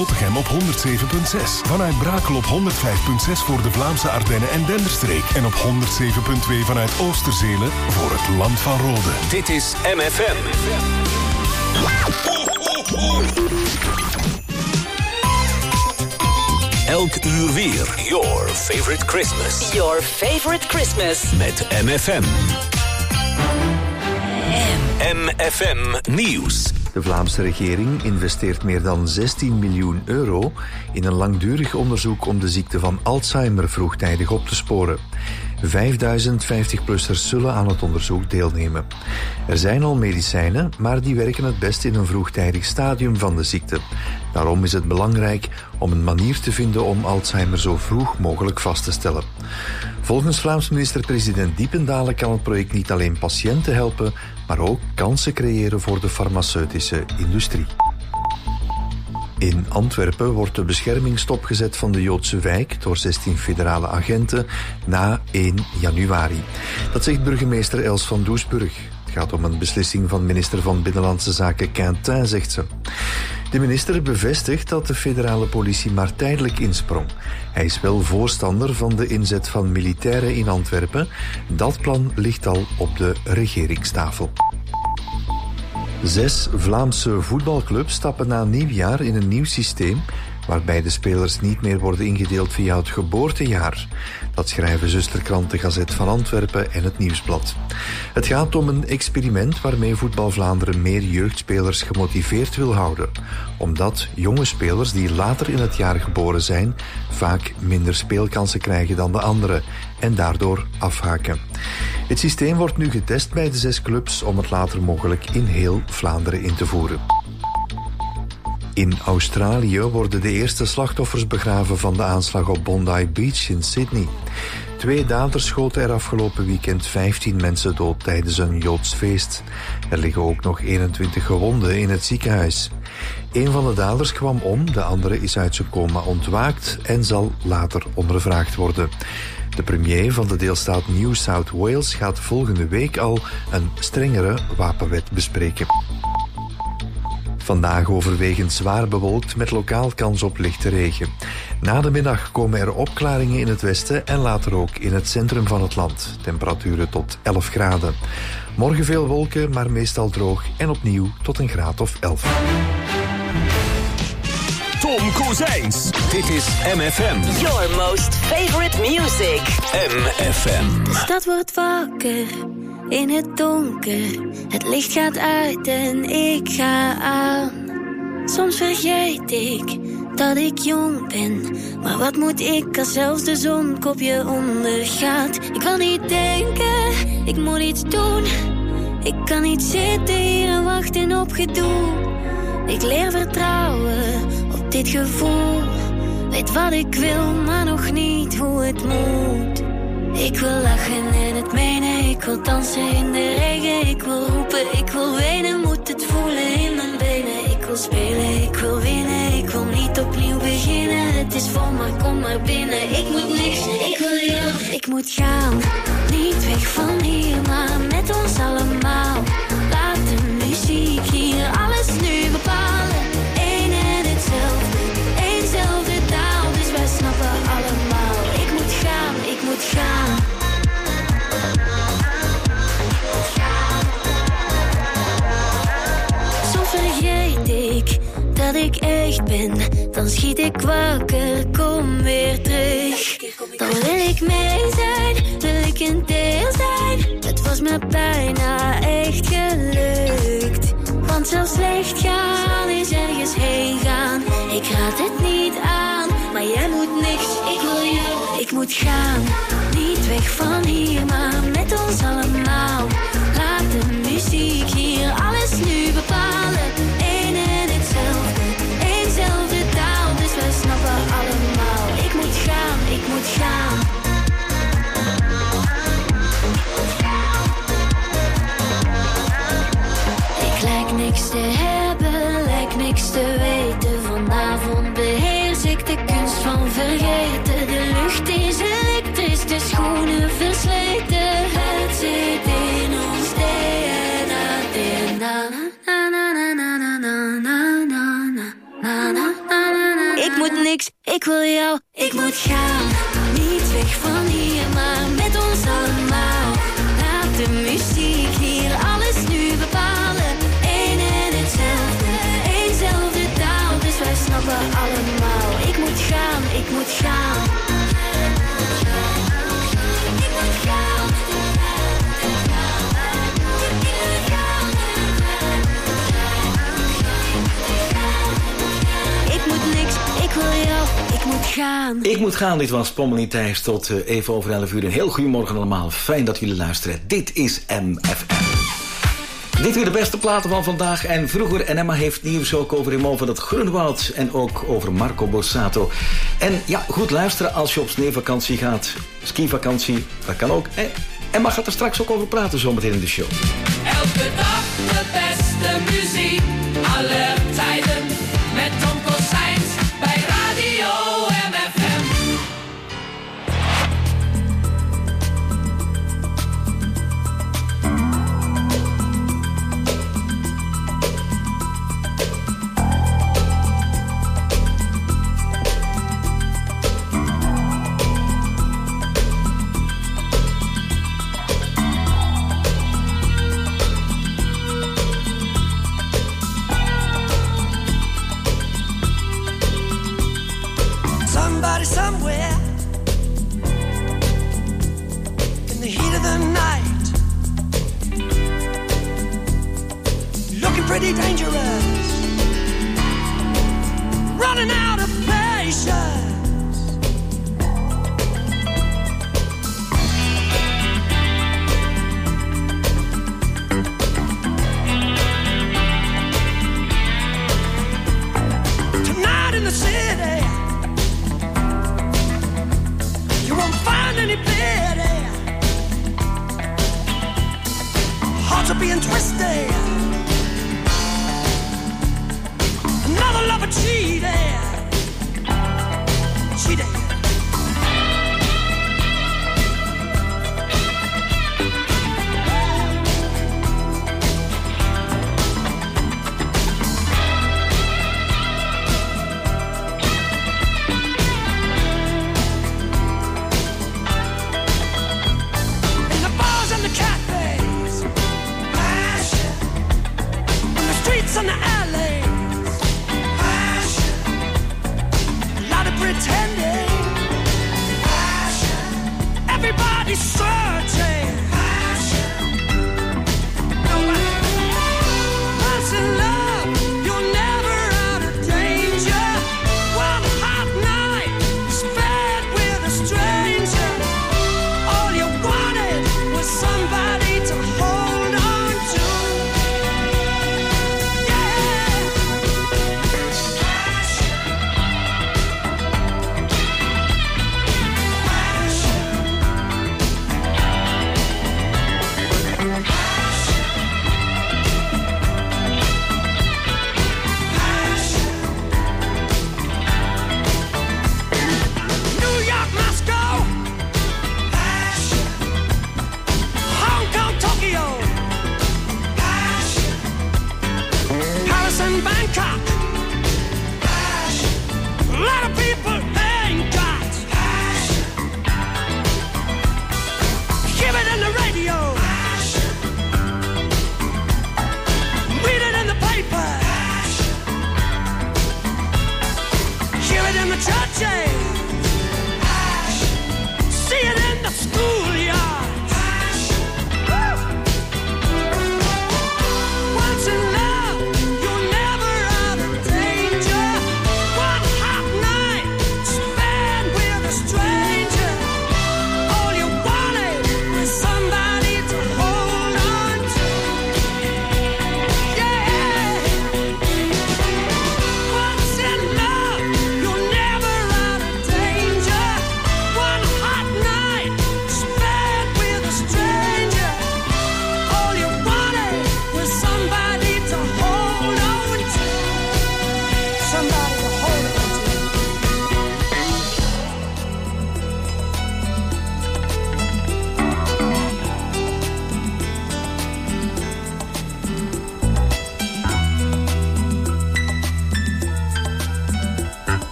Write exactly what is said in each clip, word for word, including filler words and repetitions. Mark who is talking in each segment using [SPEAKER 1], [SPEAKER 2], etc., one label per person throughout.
[SPEAKER 1] Zottegem op honderd zeven komma zes. Vanuit Brakel op honderd vijf komma zes voor de Vlaamse Ardennen en Denderstreek. En op honderd zeven komma twee vanuit Oosterzele voor het Land van Rode.
[SPEAKER 2] Dit is M F M. Elk uur weer. Your favorite Christmas.
[SPEAKER 3] Your favorite Christmas.
[SPEAKER 2] Met M F M. M F M Nieuws.
[SPEAKER 4] De Vlaamse regering investeert meer dan zestien miljoen euro in een langdurig onderzoek om de ziekte van Alzheimer vroegtijdig op te sporen. vijfduizend vijftig-plussers zullen aan het onderzoek deelnemen. Er zijn al medicijnen, maar die werken het best in een vroegtijdig stadium van de ziekte. Daarom is het belangrijk om een manier te vinden om Alzheimer zo vroeg mogelijk vast te stellen. Volgens Vlaams minister-president Diependalen kan het project niet alleen patiënten helpen, maar ook kansen creëren voor de farmaceutische industrie. In Antwerpen wordt de bescherming stopgezet van de Joodse wijk door zestien federale agenten na één januari. Dat zegt burgemeester Els van Doesburg. Het gaat om een beslissing van minister van Binnenlandse Zaken Quintin, zegt ze. De minister bevestigt dat de federale politie maar tijdelijk insprong. Hij is wel voorstander van de inzet van militairen in Antwerpen. Dat plan ligt al op de regeringstafel. Zes Vlaamse voetbalclubs stappen na nieuwjaar in een nieuw systeem waarbij de spelers niet meer worden ingedeeld via het geboortejaar. Dat schrijven zusterkrant De Gazet van Antwerpen en het Nieuwsblad. Het gaat om een experiment waarmee Voetbal Vlaanderen meer jeugdspelers gemotiveerd wil houden. Omdat jonge spelers die later in het jaar geboren zijn vaak minder speelkansen krijgen dan de anderen en daardoor afhaken. Het systeem wordt nu getest bij de zes clubs om het later mogelijk in heel Vlaanderen in te voeren. In Australië worden de eerste slachtoffers begraven van de aanslag op Bondi Beach in Sydney. Twee daders schoten er afgelopen weekend vijftien mensen dood tijdens een Joods feest. Er liggen ook nog eenentwintig gewonden in het ziekenhuis. Een van de daders kwam om, de andere is uit zijn coma ontwaakt en zal later ondervraagd worden. De premier van de deelstaat New South Wales gaat volgende week al een strengere wapenwet bespreken. Vandaag overwegend zwaar bewolkt met lokaal kans op lichte regen. Na de middag komen er opklaringen in het westen en later ook in het centrum van het land. Temperaturen tot elf graden. Morgen veel wolken, maar meestal droog en opnieuw tot een graad of elf.
[SPEAKER 2] Tom Kozijns. Dit is M F M.
[SPEAKER 3] Your most favorite music.
[SPEAKER 2] M F M.
[SPEAKER 5] De stad wordt wakker in het donker. Het licht gaat uit en ik ga aan. Soms vergeet ik dat ik jong ben. Maar wat moet ik als zelfs de zon kopje ondergaat? Ik wil niet denken, ik moet iets doen. Ik kan niet zitten hier en wachten op gedoe. Ik leer vertrouwen op dit gevoel. Weet wat ik wil, maar nog niet hoe het moet. Ik wil lachen en het menen. Ik wil dansen in de regen. Ik wil roepen, ik wil wenen. Moet het voelen in mijn benen. Ik wil spelen, ik wil winnen. Ik wil niet opnieuw beginnen. Het is vol, maar kom maar binnen. Ik moet niks, ik wil jou. Ik moet gaan, niet weg van hier, maar met ons allemaal. Laat de muziek hier alles nu bepalen. Eén en hetzelfde, éénzelfde taal. Dus wij snappen allemaal. Ik moet gaan, ik moet gaan. Soms vergeet ik dat ik echt ben. Dan schiet ik wakker, kom weer terug. Dan wil ik mee zijn, wil ik een deel zijn. Het was me bijna echt gelukt. Want zelfs slecht gaan is ergens heen gaan. Ik raad het niet aan, maar jij moet niks. Ik wil jou, ik moet gaan. Niet weg van hier, maar met ons allemaal. Laat de muziek hier alles nu bepalen. Eén en hetzelfde, éénzelfde taal. Dus wij snappen allemaal. Ik moet gaan, ik moet gaan. Ik lijk niks te hebben, lijk niks te weten. Vanavond beheers ik de kunst van vergeten. De lucht is elektrisch, de schoenen versleten. Het zit in ons D N A, D N A. Na na na na na na na na na na na na. ik wil jou. Ik moet gaan, niet weg van hier, maar met ons allemaal. Laat de muziek hier alles nu bepalen. Eén en hetzelfde, éénzelfde taal, dus wij snappen allemaal. Ik moet gaan, ik moet gaan. Ik moet gaan. Ik moet niks, ik wil jou, ik moet gaan.
[SPEAKER 6] Ik moet gaan, dit was Pommelien Thijs tot uh, even over elf uur. Een heel goedemorgen allemaal, fijn dat jullie luisteren. Dit is M F M. Dit weer de beste platen van vandaag en vroeger. En Emma heeft nieuws ook over Raymond van het Groenewoud en ook over Marco Borsato. En ja, goed luisteren als je op sneeuwvakantie gaat. Skivakantie, dat kan ook. Eh, Emma gaat er straks ook over praten zometeen in de show.
[SPEAKER 7] Elke dag de beste muziek, alle tijden, met Tom Cossijns bij Radio M F M.
[SPEAKER 8] Somebody somewhere in the heat of the night, looking pretty dangerous, running out of patience. Tonight in the city, you won't find any pity. Hearts are being twisted. Another lover cheated. Cheated. In the alleys, a lot of pretending.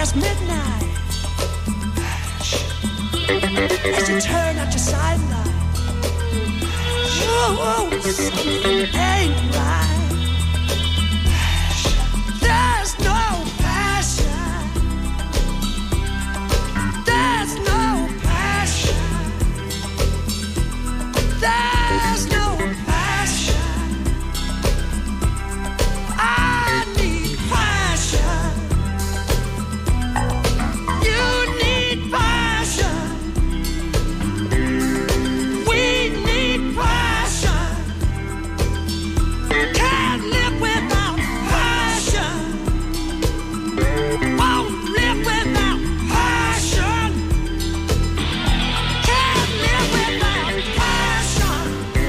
[SPEAKER 8] past midnight. As you turn out your sideline, oh, something ain't right. There's no passion. There's no passion. There's no passion. I need passion. You need passion. We need passion. Can't live without passion. Won't live without passion. Can't live without passion.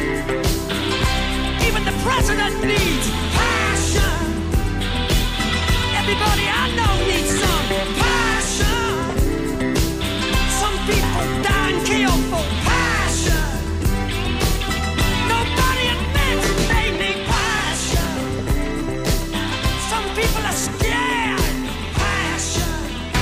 [SPEAKER 8] Even the president needs passion. Everybody I know needs some passion. Some people die and kill for passion. Nobody admits they need passion. Some people are scared. Passion.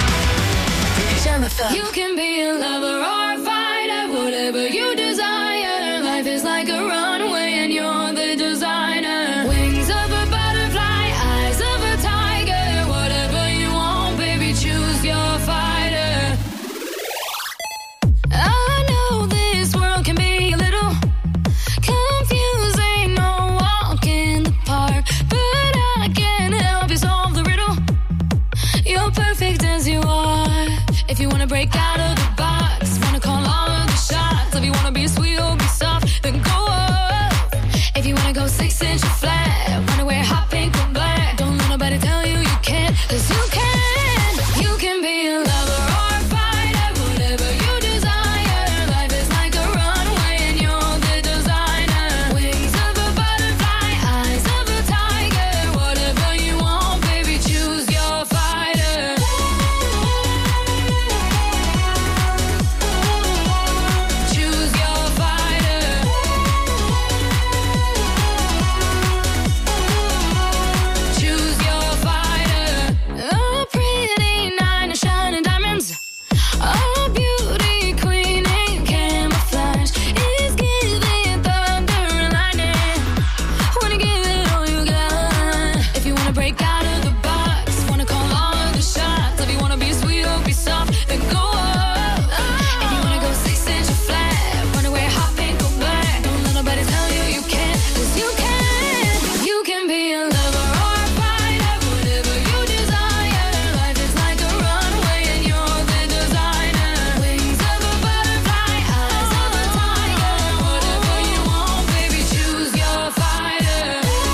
[SPEAKER 5] You can be a lover or a fighter, whatever you desire. Life is like a runway and you're the designer. Wings of a butterfly, eyes of a tiger. Whatever you want, baby, choose your fighter. I know this world can be a little confusing, no walk in the park, but I can help you solve the riddle. You're perfect as you are. If you wanna break out of the box, wanna call all of the shots. If you wanna be sweet or be soft, then go up. If you wanna go six inch flat, wanna wear hot pink or black, don't let nobody tell you you can't, 'cause you can. You can be a lover or a fighter, whatever you desire. Life is like a runway and you're the designer. Wings of a butterfly, eyes of a tiger. Whatever you want, baby, choose your fighter. Choose your fighter. Choose your fighter. A pretty night of shining diamonds. A beauty queen in camouflage is giving thunder and lightning. Wanna give it all you got. If you wanna break out of the box, wanna call all of the shots. If you wanna be sweet or be soft, then go up. If you wanna go six inch flat, wanna wear hot pink or black, don't let nobody tell you you can't, 'cause you can. You can be a lover or a fighter, whatever you desire. Life is like a runway and you're the designer. Wings of a butterfly, eyes of a tiger. Whatever you want, baby, choose your fighter.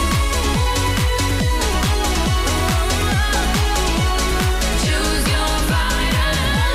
[SPEAKER 5] Choose your fighter.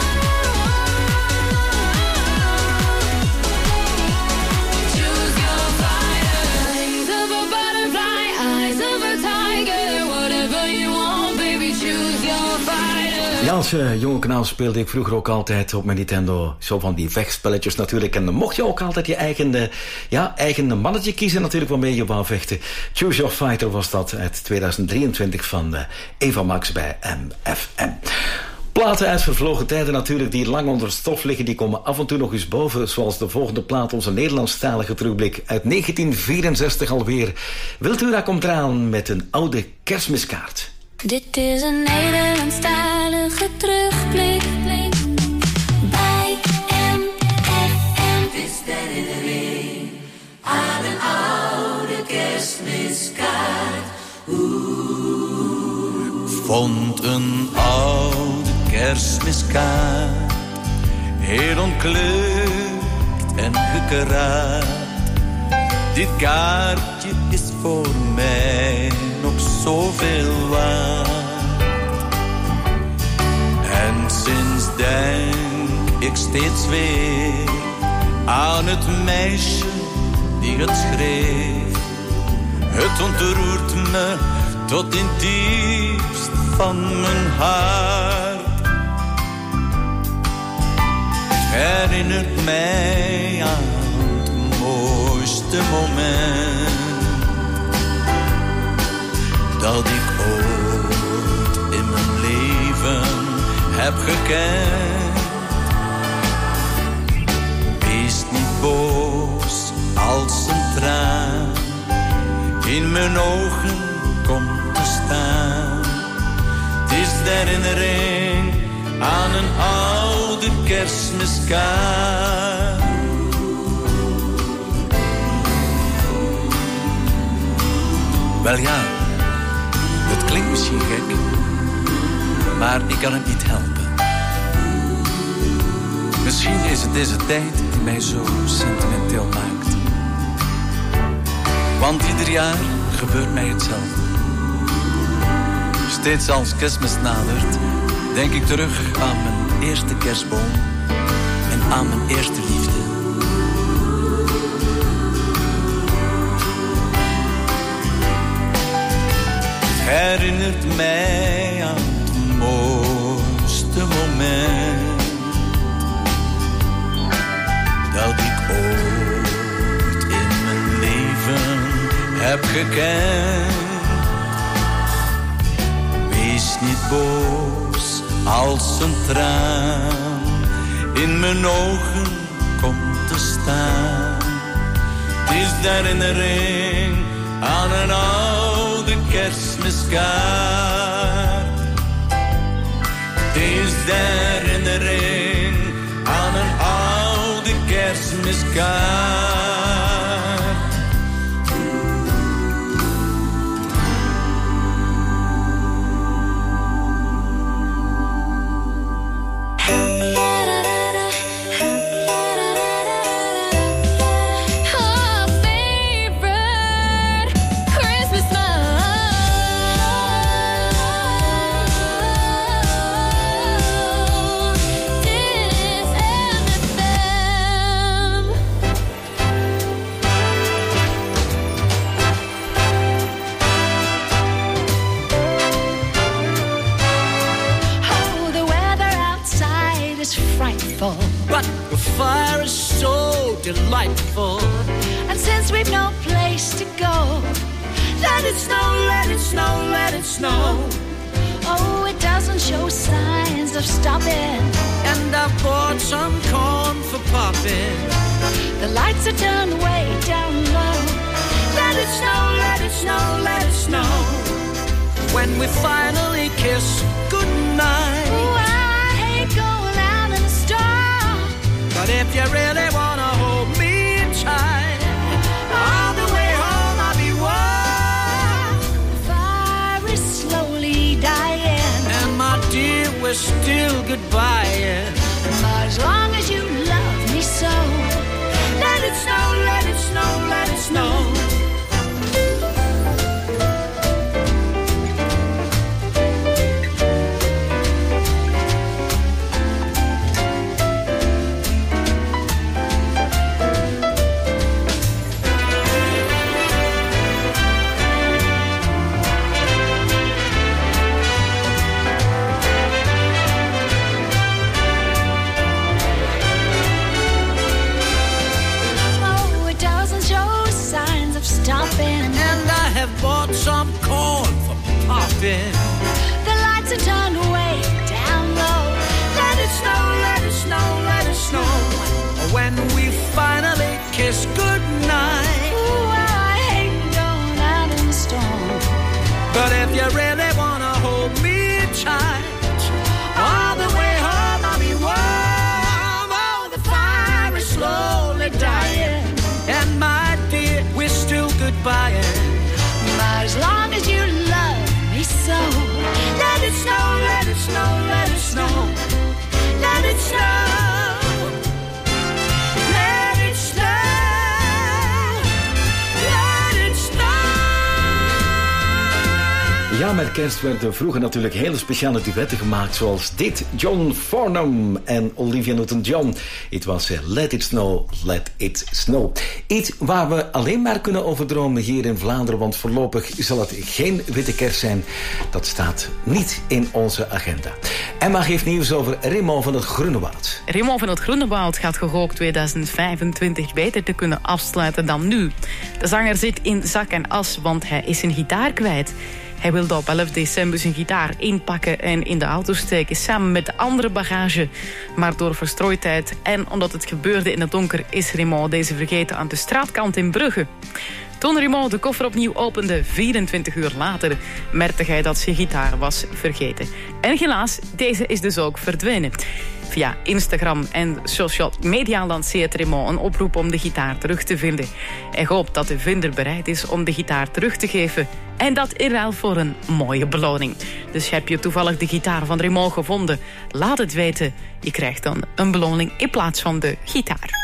[SPEAKER 5] Choose your fighter. Wings of a butterfly, eyes of a tiger. Whatever you want, baby, choose your fighter.
[SPEAKER 6] Ja, als uh, jonge kanaal speelde ik vroeger ook altijd op mijn Nintendo zo van die vechtspelletjes natuurlijk. En dan mocht je ook altijd je eigen, uh, ja, eigen mannetje kiezen natuurlijk waarmee je wou vechten. Choose Your Fighter was dat uit tweeduizend drieëntwintig van uh, Eva Max bij M F M. Platen uit vervlogen tijden natuurlijk die lang onder stof liggen, die komen af en toe nog eens boven. Zoals de volgende plaat, onze Nederlandstalige terugblik uit negentien vierenzestig alweer. Wiltura komt eraan met een oude kerstmiskaart.
[SPEAKER 5] Dit is een Nederlandstalige terugblik bij M F M.
[SPEAKER 7] Het is de herinnering aan een oude kerstmiskaart.
[SPEAKER 9] Vond een oude kerstmiskaart, heel ontkleurd en gekraakt. Dit kaartje is voor mij nog zoveel waard. En sinds denk ik steeds weer aan het meisje die het schreef. Het ontroert me tot in het diepst van mijn hart. Het herinnert mij aan het mooiste moment dat ik ooit in mijn leven heb gekend. Wees niet boos als een traan in mijn ogen komt te staan. Het is de herinnering aan een oude kerstmiskaart. Wel ja, dat klinkt misschien gek, maar ik kan het niet helpen. Misschien is het deze tijd die mij zo sentimenteel maakt. Want ieder jaar gebeurt mij hetzelfde. Steeds als Kerstmis nadert, denk ik terug aan mijn eerste kerstboom en aan mijn eerste liefde. Het herinnert mij aan het mooiste moment dat ik ooit in mijn leven heb gekend. Wees niet boos als een traan in mijn ogen komt te staan. Het is de herinnering aan een oude kerstmiskaart. Het is de herinnering aan een oude kerstmiskaart.
[SPEAKER 8] But the fire is so delightful.
[SPEAKER 10] And since we've no place to go,
[SPEAKER 8] let it snow, let it snow, let it snow.
[SPEAKER 10] Oh, it doesn't show signs of stopping.
[SPEAKER 8] And I bought some corn for popping.
[SPEAKER 10] The lights are turned way down low.
[SPEAKER 8] Let it snow, let it snow, let it snow. When we finally kiss goodnight.
[SPEAKER 10] Ooh, I hate going out in the storm.
[SPEAKER 8] But if you really wanna hold me tight, all the way home I'll be warm.
[SPEAKER 10] The fire is slowly dying,
[SPEAKER 8] and my dear, we're still goodbying.
[SPEAKER 10] But as long as you love me so,
[SPEAKER 8] let it snow, let it snow, let it snow.
[SPEAKER 10] And
[SPEAKER 8] I have bought some corn for popping.
[SPEAKER 10] The lights are turned way down low.
[SPEAKER 8] Let it snow, let it snow, let it snow. When we finally kiss goodnight.
[SPEAKER 10] Ooh, I hate going out in the storm.
[SPEAKER 8] But if you really wanna hold me tight, all the way home I'll be warm. Oh, the fire is slowly dying, and my dear, we're still goodbying.
[SPEAKER 10] But as long as you love me so,
[SPEAKER 8] let it snow, let it snow, let it snow. Let it snow. Let it snow. Let it snow.
[SPEAKER 6] Ja, met kerst werden vroeger natuurlijk hele speciale duetten gemaakt, zoals dit. John Farnham en Olivia Newton-John. Het was uh, Let It Snow, Let It Snow. Iets waar we alleen maar kunnen over dromen hier in Vlaanderen, want voorlopig zal het geen witte kerst zijn. Dat staat niet in onze agenda. Emma geeft nieuws over Remo van het Groenewoud.
[SPEAKER 11] Remo van het Groenewoud gaat gehoopt tweeduizend vijfentwintig beter te kunnen afsluiten dan nu. De zanger zit in zak en as, want hij is zijn gitaar kwijt. Hij wilde op elf december zijn gitaar inpakken en in de auto steken samen met de andere bagage. Maar door verstrooidheid en omdat het gebeurde in het donker is Raymond deze vergeten aan de straatkant in Brugge. Toen Raymond de koffer opnieuw opende, vierentwintig uur later, merkte hij dat zijn gitaar was vergeten. En helaas, deze is dus ook verdwenen. Via Instagram en social media lanceert Raymond een oproep om de gitaar terug te vinden. Hij hoopt dat de vinder bereid is om de gitaar terug te geven. En dat in ruil voor een mooie beloning. Dus heb je toevallig de gitaar van Raymond gevonden? Laat het weten. Je krijgt dan een beloning in plaats van de gitaar.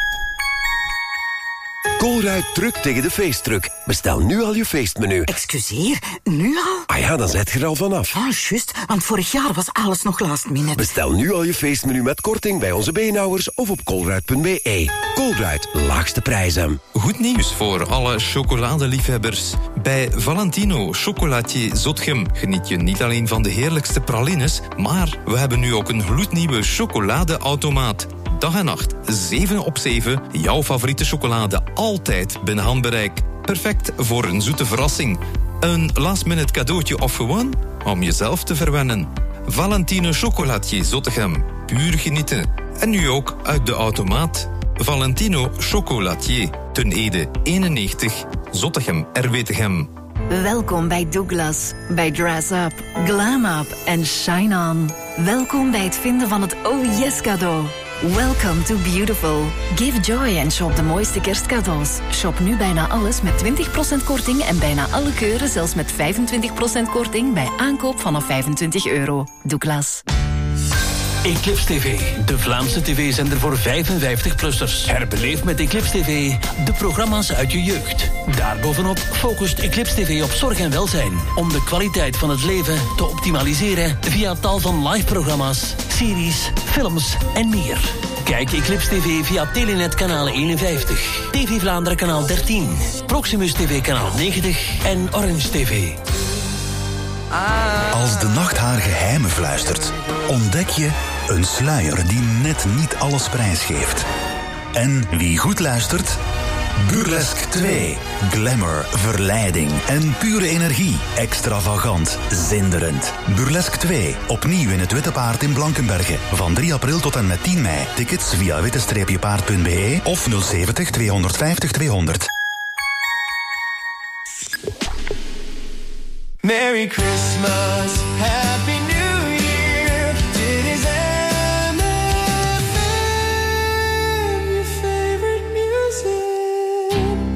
[SPEAKER 12] Colruyt drukt tegen de feestdruk. Bestel nu al je feestmenu.
[SPEAKER 13] Excuseer, nu al?
[SPEAKER 12] Ah ja, dan zet je er al vanaf.
[SPEAKER 13] Ah, juist, want vorig jaar was alles nog last minute.
[SPEAKER 12] Bestel nu al je feestmenu met korting bij onze beenhouwers of op colruyt punt b e. Colruyt, laagste prijzen.
[SPEAKER 14] Goed nieuws voor alle chocoladeliefhebbers. Bij Valentino Chocolatier Zotgem geniet je niet alleen van de heerlijkste pralines, maar we hebben nu ook een gloednieuwe chocoladeautomaat. Dag en nacht, zeven op zeven, jouw favoriete chocolade altijd binnen handbereik. Perfect voor een zoete verrassing. Een last-minute cadeautje of gewoon om jezelf te verwennen. Valentino Chocolatier Zottegem, puur genieten. En nu ook uit de automaat. Valentino Chocolatier, Ten Ede eenennegentig, Zottegem, R W Tegem.
[SPEAKER 15] Welkom bij Douglas, bij Dress Up, Glam Up en Shine On. Welkom bij het vinden van het Oh Yes cadeau. Welcome to Beautiful. Give joy en shop de mooiste kerstcadeaus. Shop nu bijna alles met twintig procent korting en bijna alle keuren zelfs met vijfentwintig procent korting bij aankoop vanaf vijfentwintig euro. Douglas.
[SPEAKER 2] Eclipse T V, de Vlaamse tv-zender voor vijfenvijftig-plussers. Herbeleef met Eclipse T V de programma's uit je jeugd. Daarbovenop focust Eclipse T V op zorg en welzijn, om de kwaliteit van het leven te optimaliseren via tal van live-programma's, series, films en meer. Kijk Eclipse T V via Telenet kanaal eenenvijftig, T V Vlaanderen kanaal dertien, Proximus T V kanaal negentig en Orange T V.
[SPEAKER 16] Als de nacht haar geheimen fluistert, ontdek je een sluier die net niet alles prijsgeeft. En wie goed luistert? Burlesque twee. Glamour, verleiding en pure energie. Extravagant, zinderend. Burlesque twee. Opnieuw in het Witte Paard in Blankenberge. Van drie april tot en met tien mei. Tickets via witte paard punt b e of nul zeventig tweehonderdvijftig tweehonderd.
[SPEAKER 17] Merry Christmas, Happy New Year. Dit is M F M, your favorite music.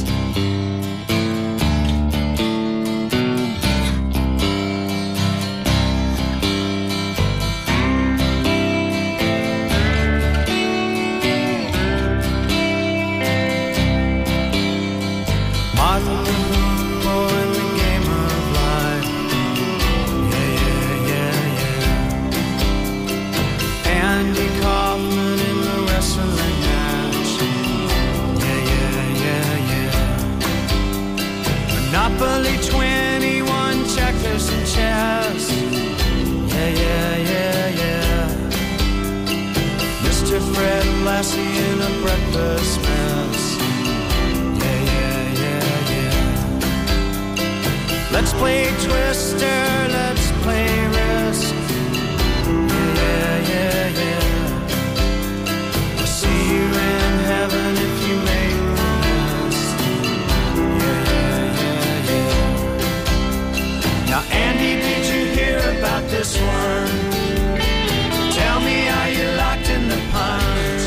[SPEAKER 17] Martin Monopoly twenty-one, checkers and chess. Yeah, yeah, yeah, yeah. Mister Fred Lassie in a breakfast mess. Yeah, yeah, yeah, yeah. Let's play Twister, let's play Risk. Yeah, yeah, yeah. I'll see you in heaven if you make the list. Yeah, yeah, yeah. Now, Andy, did you hear about this one? Tell me, are you locked in the punch?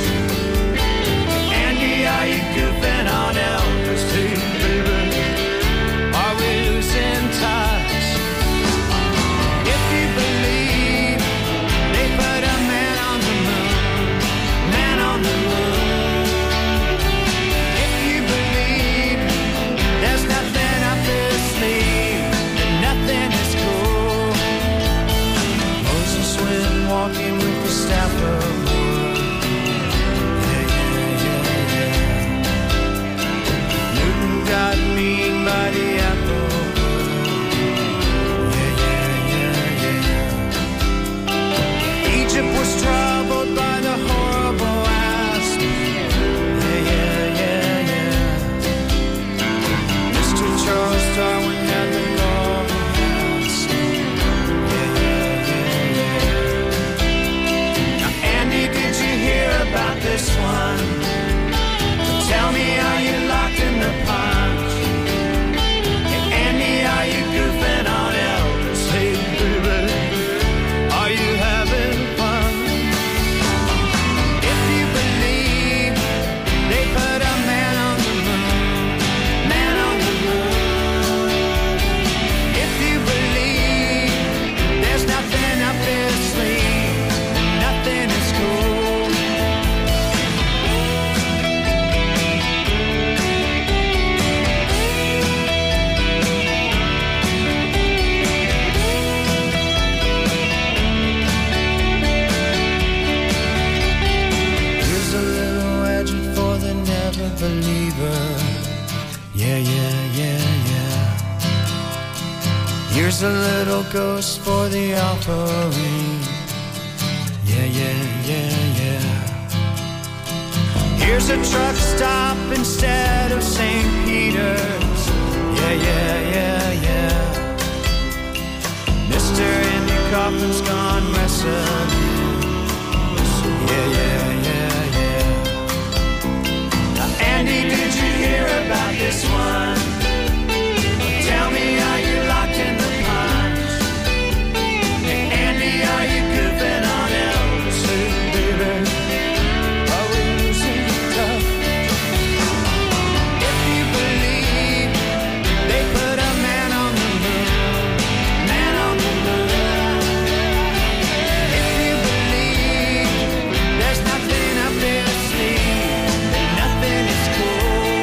[SPEAKER 17] Andy, are you goofing on Elvis too, baby? Are we losing touch? If you believe they put a man on the moon, man on the moon. If you believe there's nothing up his sleeve and nothing is cool. Moses went walking with the staff of wood. Yeah, yeah, yeah, yeah. Newton got mean by the apple. Egypt was troubled by the horrible asp. Yeah, yeah, yeah, yeah. Mister Charles Darwin had the golden asp. Here's a little ghost for the offering. Yeah, yeah, yeah, yeah. Here's a truck stop instead of Saint Peter's. Yeah, yeah, yeah, yeah. Mister Andy Kaufman's gone wrestling. Yeah, yeah, yeah, yeah. Now, Andy, did you hear about this one? Tell me, are you locked in the punch? Hey, Andy, are you goofing on else, baby? Are we losing tough? If you believe they put a man on the moon, man on the moon. If you believe there's nothing up their sleeve, then nothing is cool.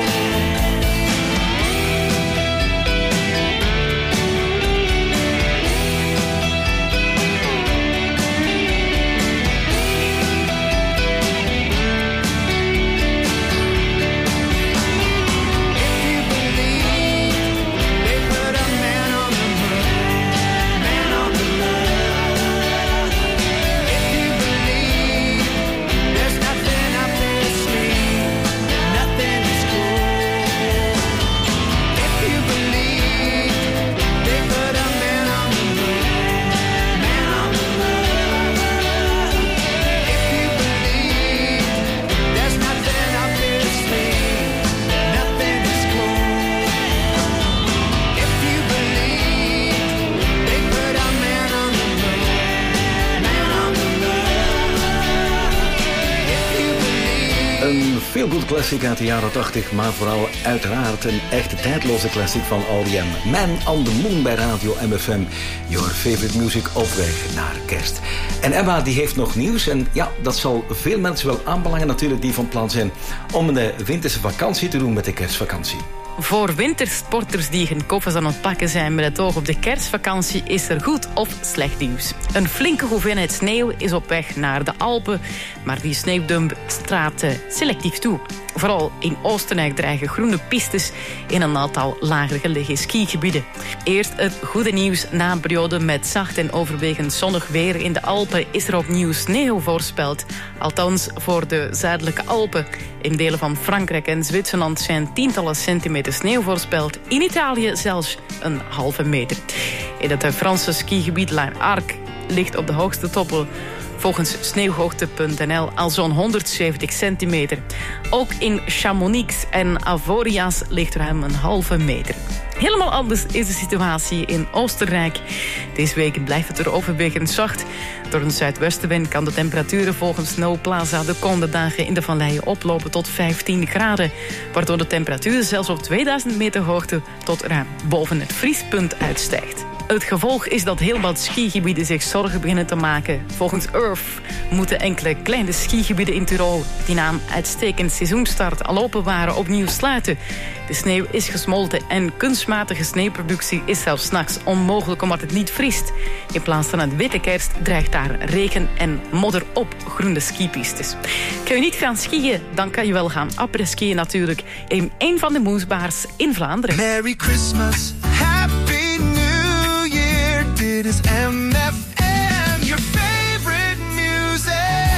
[SPEAKER 6] Feel-good classic uit de jaren tachtig, maar vooral uiteraard een echte tijdloze classic van R E M. Man on the Moon bij Radio M F M. Your favorite music op weg naar kerst. En Emma die heeft nog nieuws en ja, dat zal veel mensen wel aanbelangen natuurlijk die van plan zijn om een winterse vakantie te doen met de kerstvakantie.
[SPEAKER 11] Voor wintersporters die hun koffers aan het pakken zijn met het oog op de kerstvakantie is er goed of slecht nieuws. Een flinke hoeveelheid sneeuw is op weg naar de Alpen, maar die sneeuwdump straat selectief toe. Vooral in Oostenrijk dreigen groene pistes in een aantal lager gelegen skigebieden. Eerst het goede nieuws. Na een periode met zacht en overwegend zonnig weer in de Alpen is er opnieuw sneeuw voorspeld. Althans voor de zuidelijke Alpen. In delen van Frankrijk en Zwitserland zijn tientallen centimeter sneeuw voorspeld. In Italië zelfs een halve meter. In het Franse skigebied La Arc ligt op de hoogste toppen volgens sneeuwhoogte punt n l al zo'n honderdzeventig centimeter. Ook in Chamonix en Avoriaz ligt ruim een halve meter. Helemaal anders is de situatie in Oostenrijk. Deze week blijft het er overwegend zacht. Door een zuidwestenwind kan de temperaturen volgens Snowplaza de komende dagen in de valleien oplopen tot vijftien graden. Waardoor de temperatuur zelfs op tweeduizend meter hoogte tot ruim boven het vriespunt uitstijgt. Het gevolg is dat heel wat skigebieden zich zorgen beginnen te maken. Volgens Earth moeten enkele kleine skigebieden in Tirol, die na een uitstekend seizoenstart al open waren, opnieuw sluiten. De sneeuw is gesmolten en kunstmatige sneeuwproductie is zelfs 's nachts onmogelijk omdat het niet vriest. In plaats van een witte kerst dreigt daar regen en modder op groene skipistes. Kan je niet gaan skiën, dan kan je wel gaan après-skiën natuurlijk in een van de moesbaars in Vlaanderen.
[SPEAKER 18] Merry Christmas, Happy New Year, dit is M F M, your favorite music.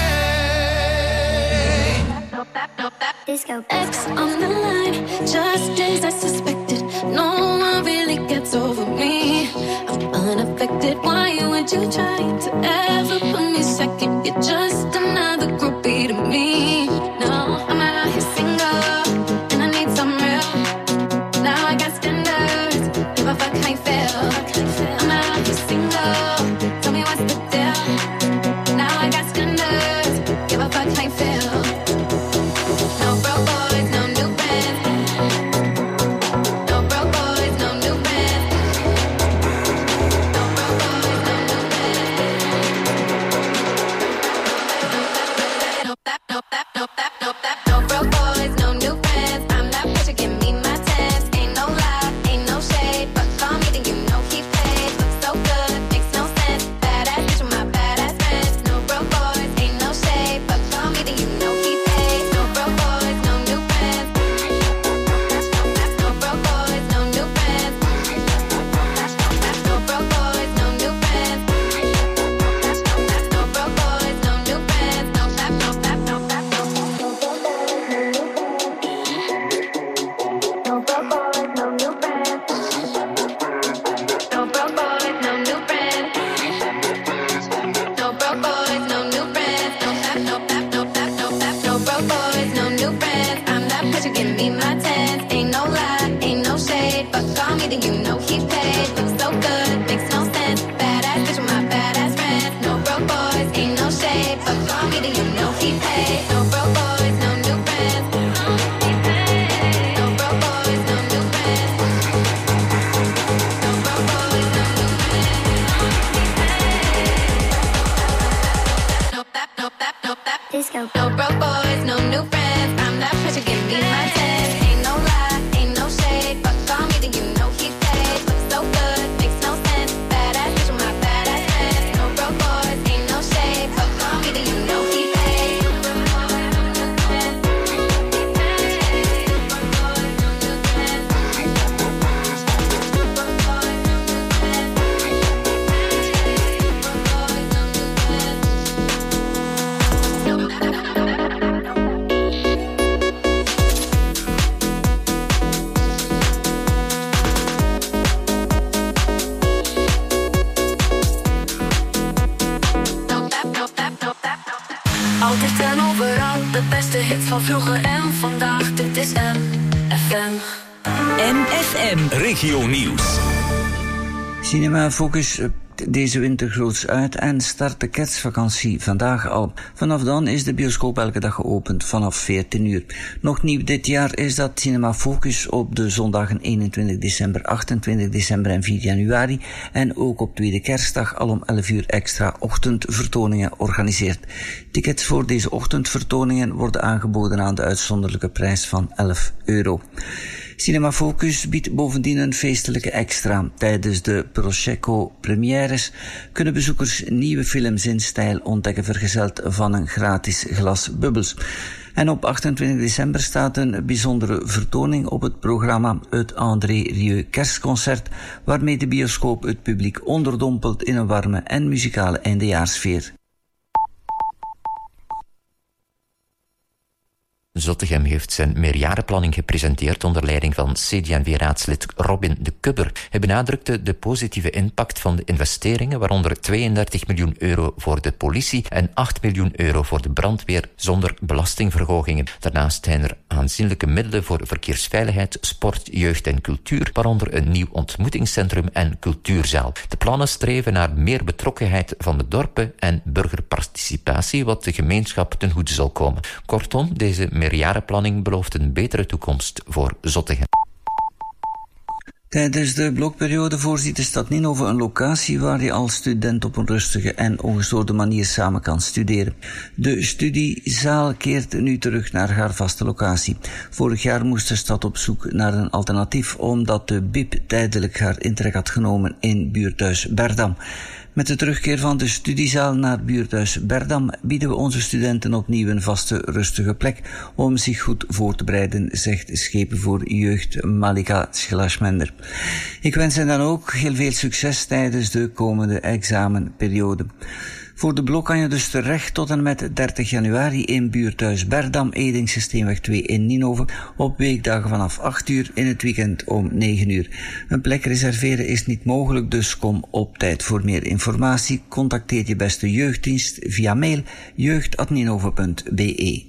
[SPEAKER 5] Disco X on the line, just as I suspected. No one really gets over me. I'm unaffected. Why would you try to ever put me second? You're just another groupie to me. No, I'm out here single, and I need some real. Now I got standards, give a fuck how you feel. I'm out here single, tell me what's the deal. Now I got standards, give a fuck how you feel. No broke boys, no new friends. No broke boys, no new friends. No broke boys, no new friends. let's go. No broke boys, no new friends. I'm that pressure, give me my ten. Ain't no lie, ain't no shade. Fuck on me, then you know he paid. Look so good, makes no sense. Badass bitch with my badass friends. No broke boys, ain't no shade. Fuck on me, then you know he paid.
[SPEAKER 19] Altijd en overal, de beste hits van vroeger en vandaag. Dit is M F M.
[SPEAKER 2] M F M. Regio Nieuws.
[SPEAKER 20] Cinema Focus deze winter groots uit en start de kerstvakantie vandaag al. Vanaf dan is de bioscoop elke dag geopend vanaf veertien uur. Nog nieuw dit jaar is dat Cinema Focus op de zondagen eenentwintig december, achtentwintig december en vier januari en ook op tweede kerstdag al om elf uur extra ochtendvertoningen organiseert. Tickets voor deze ochtendvertoningen worden aangeboden aan de uitzonderlijke prijs van elf euro. Cinema Focus biedt bovendien een feestelijke extra. Tijdens de Prosecco premières kunnen bezoekers nieuwe films in stijl ontdekken, vergezeld van een gratis glas bubbels. En op achtentwintig december staat een bijzondere vertoning op het programma, het André Rieu Kerstconcert, waarmee de bioscoop het publiek onderdompelt in een warme en muzikale eindejaarsfeer.
[SPEAKER 21] Zottegem heeft zijn meerjarenplanning gepresenteerd onder leiding van C D V raadslid Robin de Kubber. Hij benadrukte de positieve impact van de investeringen, waaronder tweeëndertig miljoen euro voor de politie en acht miljoen euro voor de brandweer zonder belastingverhogingen. Daarnaast zijn er aanzienlijke middelen voor verkeersveiligheid, sport, jeugd en cultuur, waaronder een nieuw ontmoetingscentrum en cultuurzaal. De plannen streven naar meer betrokkenheid van de dorpen en burgerparticipatie, wat de gemeenschap ten goede zal komen. Kortom, deze meerjarenplanning belooft een betere toekomst voor Zottegem.
[SPEAKER 20] Tijdens de blokperiode voorziet de stad Ninove een locatie waar je als student op een rustige en ongestoorde manier samen kan studeren. De studiezaal keert nu terug naar haar vaste locatie. Vorig jaar moest de stad op zoek naar een alternatief omdat de B I P tijdelijk haar intrek had genomen in buurthuis Berdam. Met de terugkeer van de studiezaal naar buurthuis Berdam bieden we onze studenten opnieuw een vaste, rustige plek om zich goed voor te bereiden, zegt Schepen voor Jeugd Malika Schlasmender. Ik wens hen dan ook heel veel succes tijdens de komende examenperiode. Voor de blok kan je dus terecht tot en met dertig januari in buurthuis Berdam, Edingse Steenweg twee in Ninove, op weekdagen vanaf acht uur, in het weekend om negen uur. Een plek reserveren is niet mogelijk, dus kom op tijd. Voor meer informatie contacteer je beste jeugddienst via mail jeugd at ninove punt b e.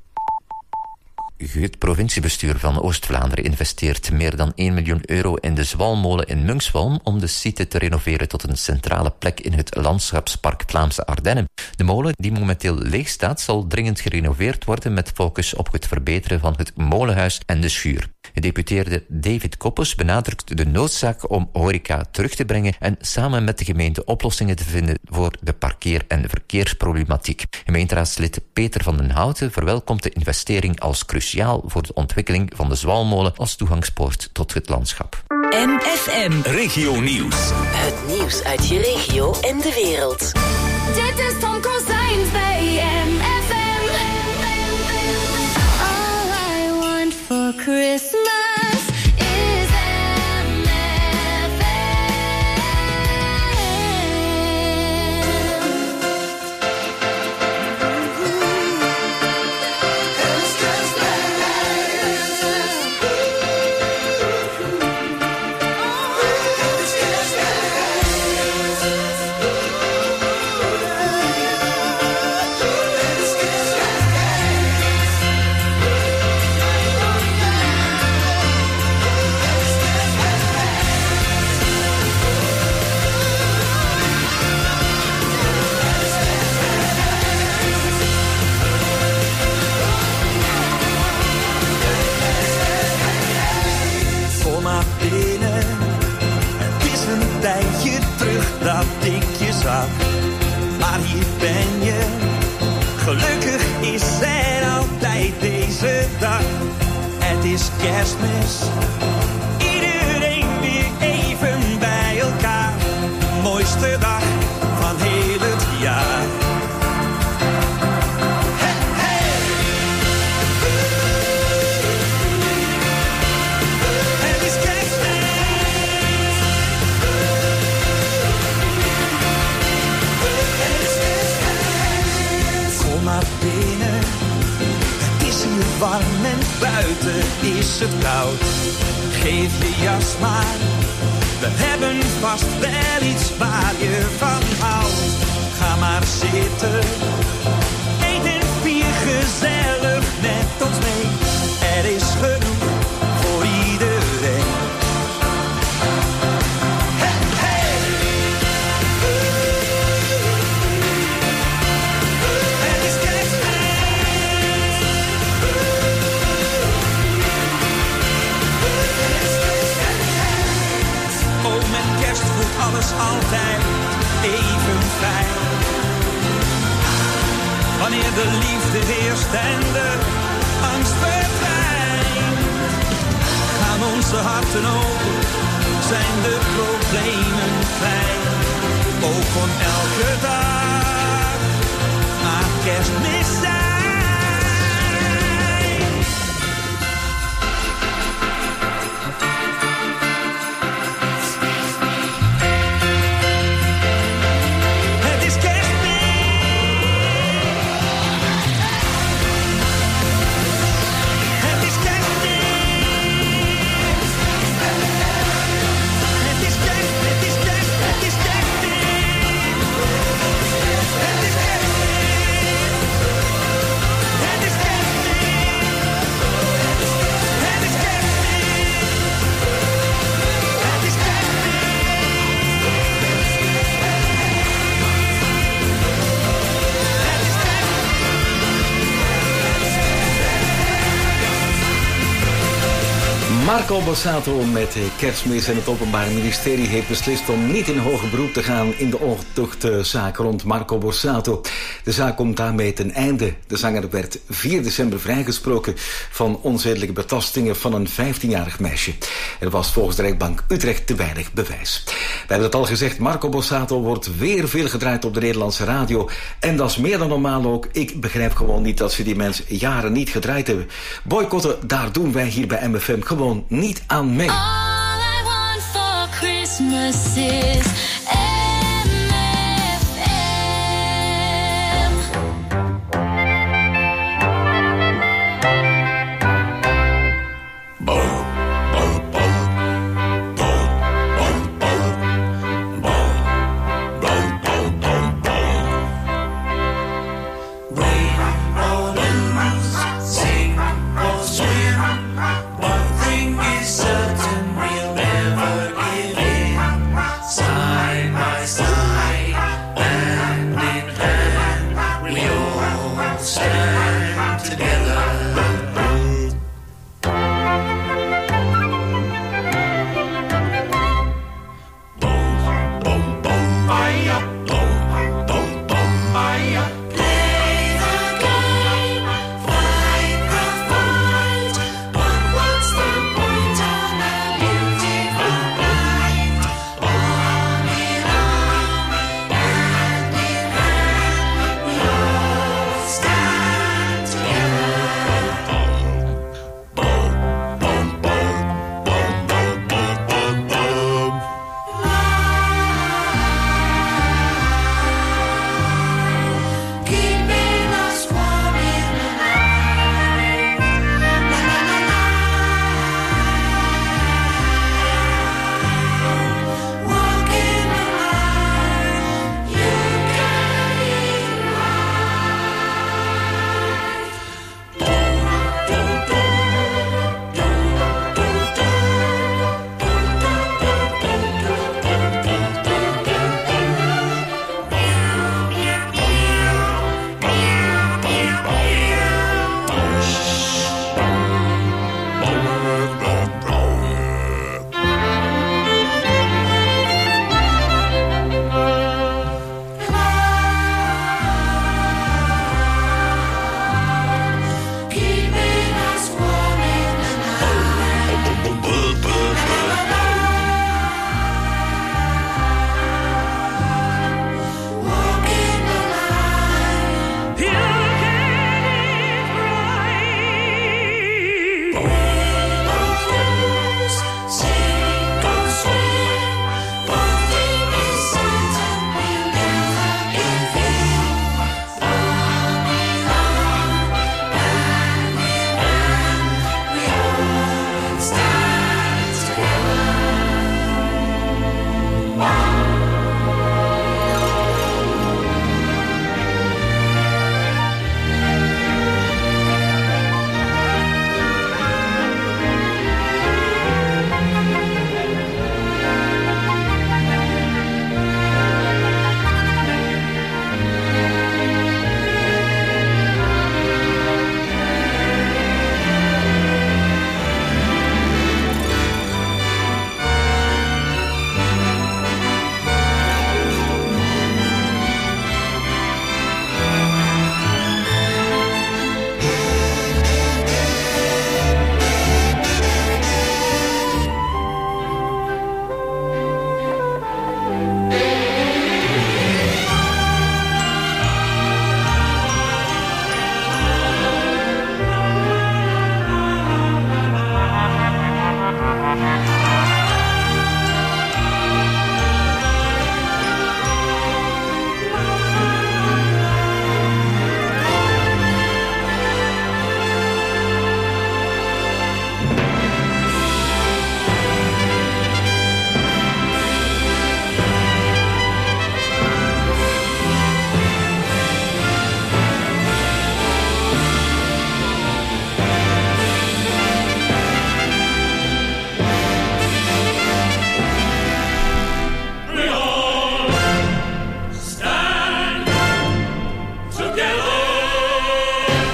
[SPEAKER 21] Het provinciebestuur van Oost-Vlaanderen investeert meer dan één miljoen euro in de Zwalmolen in Munkswalm om de site te renoveren tot een centrale plek in het landschapspark Vlaamse Ardennen. De molen, die momenteel leeg staat, zal dringend gerenoveerd worden met focus op het verbeteren van het molenhuis en de schuur. Gedeputeerde David Koppes benadrukt de noodzaak om horeca terug te brengen en samen met de gemeente oplossingen te vinden voor de parkeer- en verkeersproblematiek. Gemeenteraadslid Peter van den Houten verwelkomt de investering als cruciaal voor de ontwikkeling van de Zwalmolen als toegangspoort tot het landschap.
[SPEAKER 2] M F M Regio Nieuws.
[SPEAKER 3] Het nieuws uit je regio en de wereld.
[SPEAKER 5] Dit is Tom Kozijns bij M F M. All I want for Christmas is M F M. It's just
[SPEAKER 8] is kerstmis. Iedereen weer even bij elkaar. Mooiste dag van heel het jaar. Hey, hey. Het is kerstmis. Het is kerstmis. Kom maar binnen. Het is hier warm en buiten is het koud. Geef je jas maar. We hebben vast wel iets waar je van houdt. Ga maar zitten. Eet en vier gezellig met ons mee. Er is genoeg voor iedereen. Hey, hey. Het is kerstmis. Oh, met kerst voelt alles altijd even fijn. Wanneer de liefde heerst en de angst verdwijnt, gaan onze harten open, zijn de problemen klein. Ook kon elke dag maar kerstmis zijn.
[SPEAKER 6] Marco Borsato met kerstmis en het Openbaar Ministerie heeft beslist om niet in hoger beroep te gaan in de ontuchtzaak rond Marco Borsato. De zaak komt daarmee ten einde. De zanger werd vier december vrijgesproken van onzedelijke betastingen van een vijftienjarig meisje. Er was volgens de rechtbank Utrecht te weinig bewijs. We hebben het al gezegd, Marco Borsato wordt weer veel gedraaid op de Nederlandse radio. En dat is meer dan normaal ook. Ik begrijp gewoon niet dat ze die mensen jaren niet gedraaid hebben. Boycotten, daar doen wij hier bij M F M gewoon niet aan mee.
[SPEAKER 10] All I want for Christmas is M F M.
[SPEAKER 18] Bo, bo, bo, bo, bo, bo, bo, bo, bo, bo, bo. Rain or lose, sing or swim. One thing is certain, we'll never give in. Sign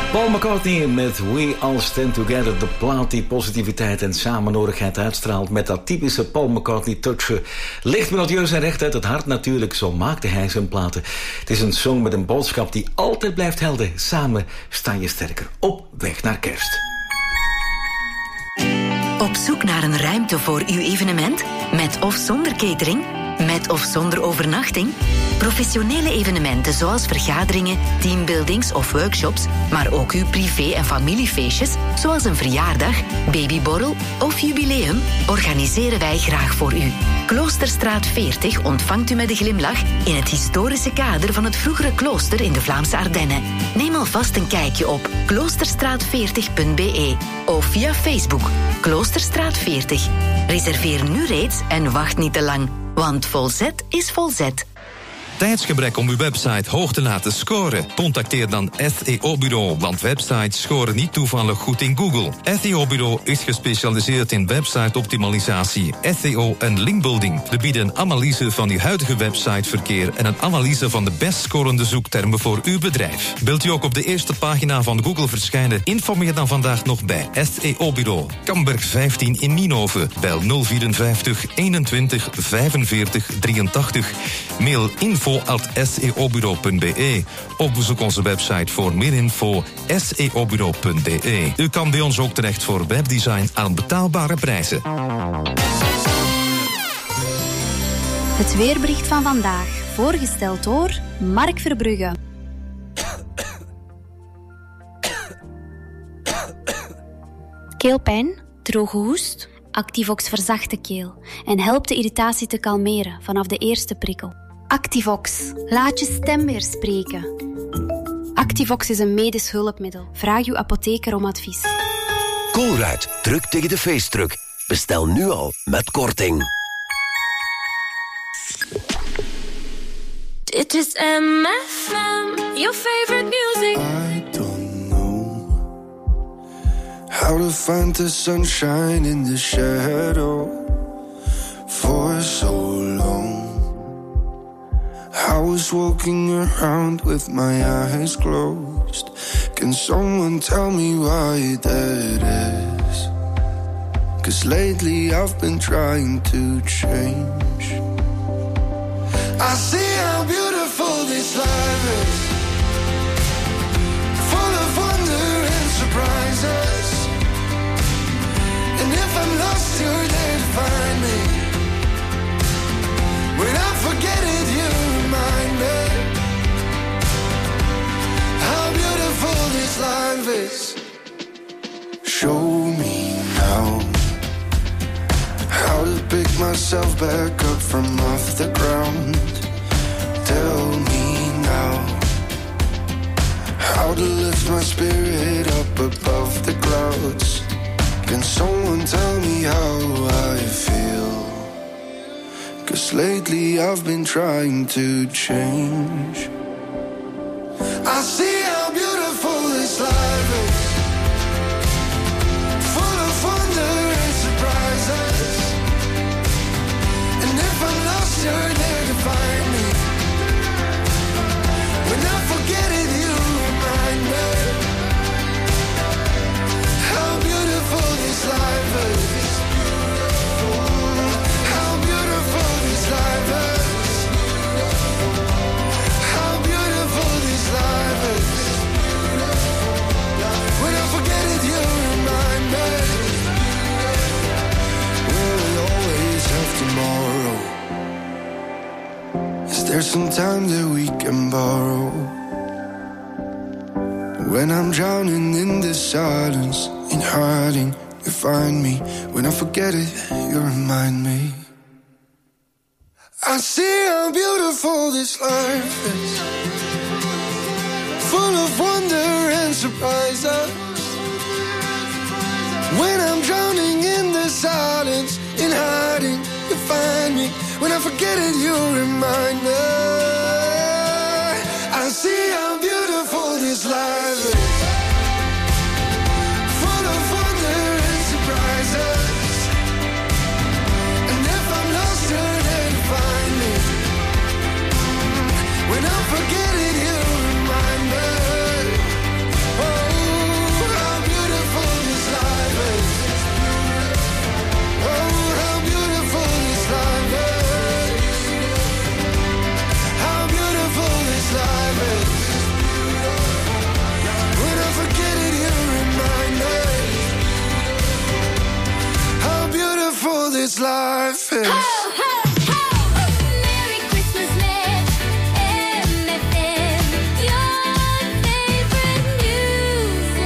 [SPEAKER 6] Paul McCartney met We All Stand Together. De plaat die positiviteit en samenhorigheid uitstraalt met dat typische Paul McCartney touch. Licht melodieus en recht uit het hart natuurlijk. Zo maakte hij zijn platen. Het is een song met een boodschap die altijd blijft helden. Samen sta je sterker. Op weg naar kerst.
[SPEAKER 1] Op zoek naar een ruimte voor uw evenement? Met of zonder catering? Met of zonder overnachting? Professionele evenementen zoals vergaderingen, teambuildings of workshops, maar ook uw privé- en familiefeestjes, zoals een verjaardag, babyborrel of jubileum, organiseren wij graag voor u. Kloosterstraat veertig ontvangt u met een glimlach in het historische kader van het vroegere klooster in de Vlaamse Ardennen. Neem alvast een kijkje op kloosterstraat veertig punt b e of via Facebook Kloosterstraat veertig. Reserveer nu reeds en wacht niet te lang, want volzet is volzet.
[SPEAKER 14] Tijdsgebrek om uw website hoog te laten scoren? Contacteer dan S E O-bureau, want websites scoren niet toevallig goed in Google. S E O-bureau is gespecialiseerd in website-optimalisatie, S E O en linkbuilding. We bieden een analyse van uw huidige websiteverkeer en een analyse van de best scorende zoektermen voor uw bedrijf. Wilt u ook op de eerste pagina van Google verschijnen? Informeer dan vandaag nog bij S E O-bureau. Kamberg vijftien in Nienhoven. Bel nul vierenvijftig eenentwintig vijfenveertig drieëntachtig. Mail info at s e o bureau punt b e of bezoek onze website voor meer info s e o bureau punt b e. U kan bij ons ook terecht voor webdesign aan betaalbare prijzen.
[SPEAKER 22] Het weerbericht van vandaag, voorgesteld door Mark Verbrugge. Keelpijn, droge hoest, Activox verzacht de keel en helpt de irritatie te kalmeren vanaf de eerste prikkel. Activox, laat je stem weer spreken. Activox is een medisch hulpmiddel. Vraag uw apotheker om advies.
[SPEAKER 12] Colruyt, druk tegen de feestdruk. Bestel nu al met korting.
[SPEAKER 19] Dit is M F M, your favorite music.
[SPEAKER 18] I don't know how to find the sunshine in the shadow for so long. I was walking around with my eyes closed. Can someone tell me why that is? 'Cause lately I've been trying to change. I see how beautiful this life is, full of wonder and surprises. And if I'm lost, you're there to find me. When I forget it, you remind me how beautiful this life is. Show me now how to pick myself back up from off the ground. Tell me now how to lift my spirit up above the clouds. Can someone tell me how I feel? 'Cause lately I've been trying to change. I see how beautiful this life is, full of wonder and surprises. And if I'm lost, you're there to find me. When I forget it, you remind me how beautiful this life is. How beautiful this life is. How beautiful this life is. When I forget it, you remind me. Will we always have tomorrow? Is there some time that we can borrow? When I'm drowning in the silence, in hiding, you find me. When I forget it, you remind me. I see how beautiful this life is, full of wonder and surprises. When I'm drowning in the silence, in hiding, you find me. When I forget it, you remind me. I see how beautiful this life is, full of wonder and surprises. And if I'm lost, you're there to find me. When I forget it, you remind me. Oh, face.
[SPEAKER 19] Ho, ho, ho. Merry Christmas met M F M. Your favorite music.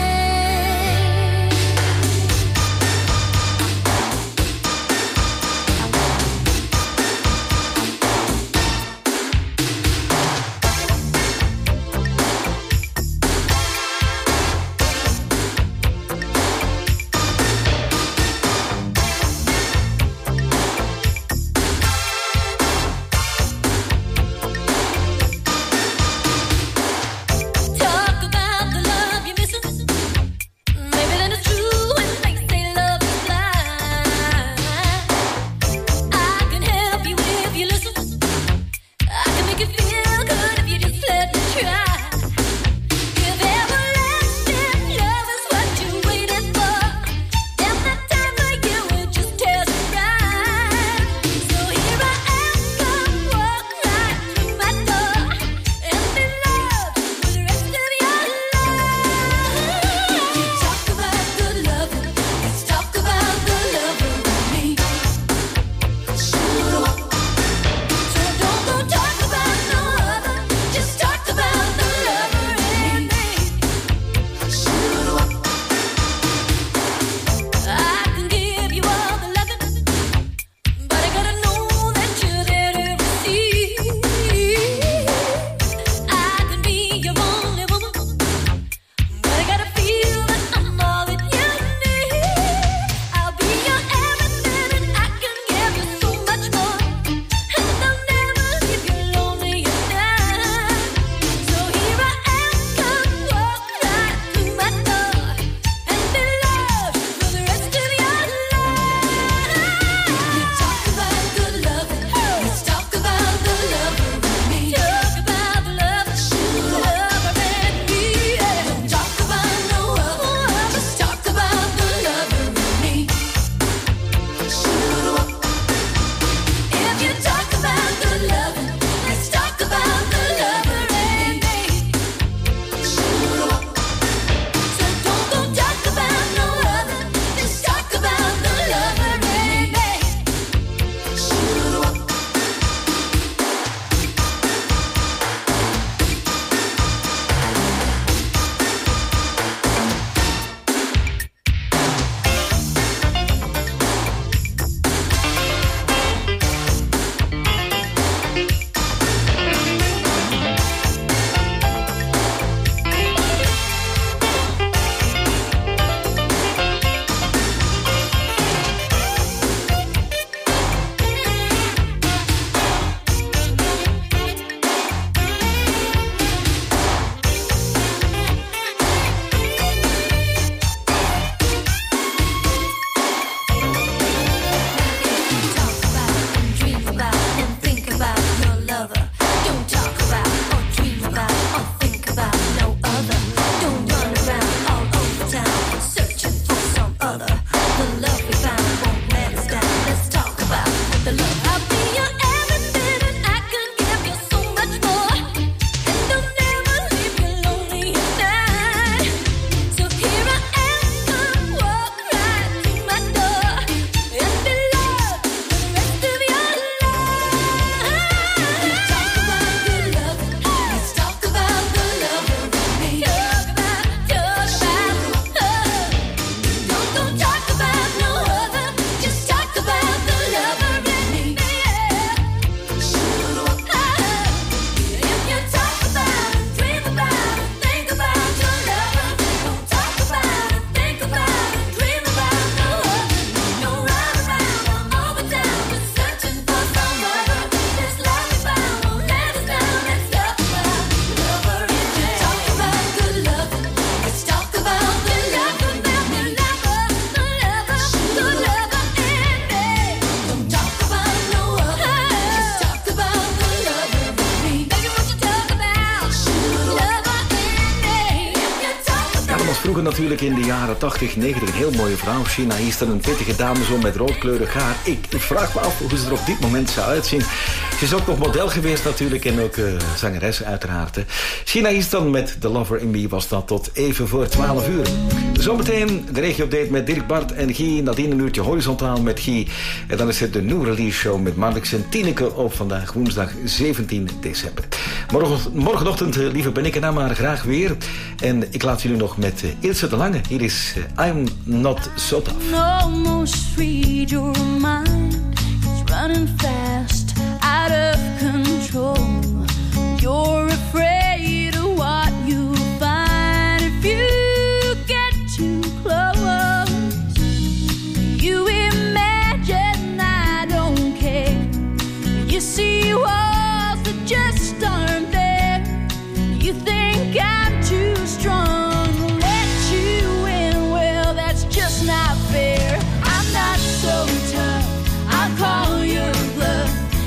[SPEAKER 6] was vroeger natuurlijk in de jaren tachtig, negentig een heel mooie vrouw. Sheena Easton, een pittige dame zo met roodkleurig haar. Ik vraag me af hoe ze er op dit moment zou uitzien. Ze is ook nog model geweest natuurlijk en ook uh, zangeres uiteraard. Hè. Sheena Easton met The Lover in Me was dat tot even voor twaalf uur. Zometeen de regio-update met Dirk, Bart en Guy. Nadien een uurtje horizontaal met Guy. En dan is het de New Release Show met Marlix en Tineke op vandaag woensdag zeventien december. Morgen, morgenochtend, uh, lieve ben ik er maar graag weer. En ik laat jullie nog met uh, Ilse de Lange. Hier is uh, I'm Not So Tough.
[SPEAKER 4] Almost read your mind. It's running fast, out of control. You're afraid of what you find if you get too close. You imagine I don't care. You see walls that just aren't there. You think I'm too strong to let you in. Well, that's just not fair. I'm not so tough, I'll call your bluff.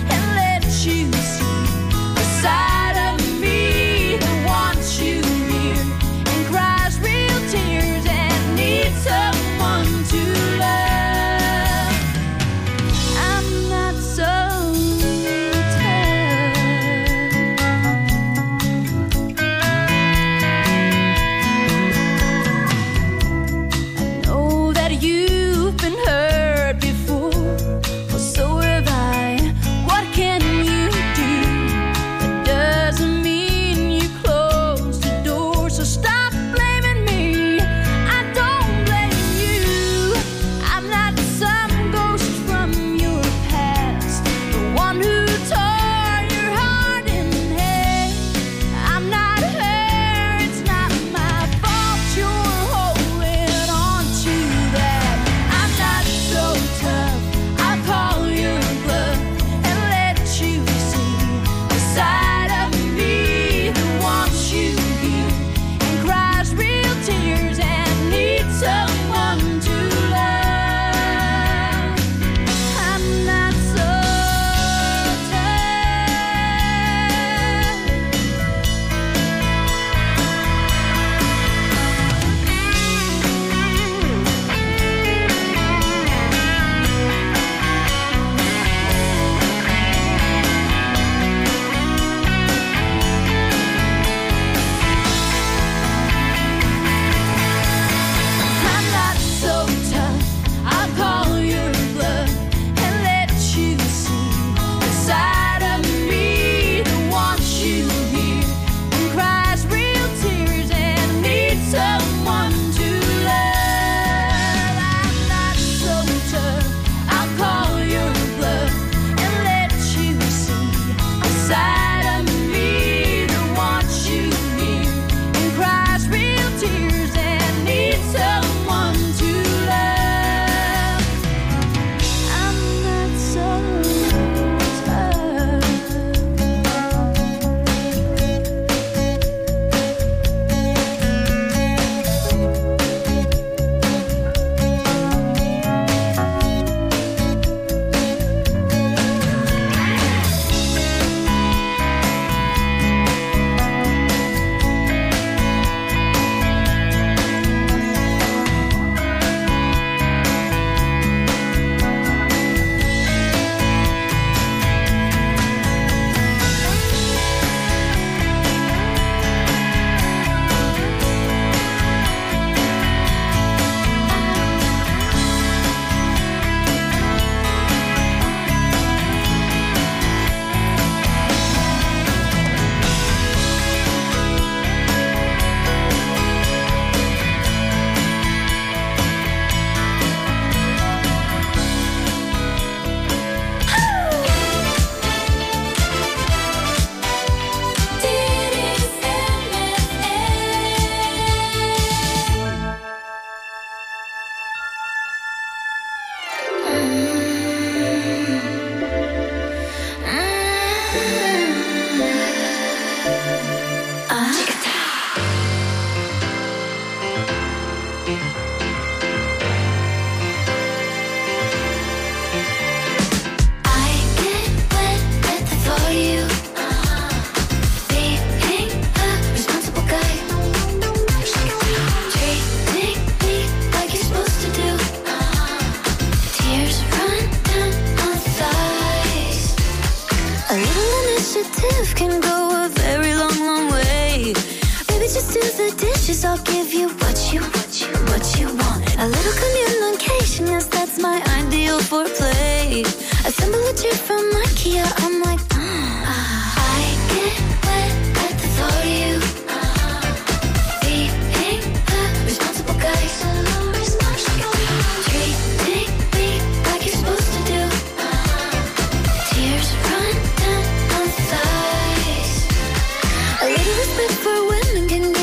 [SPEAKER 5] wishes, I'll give you what you, what you, what you want. A little communication, yes, that's my ideal foreplay. Assemble a trip from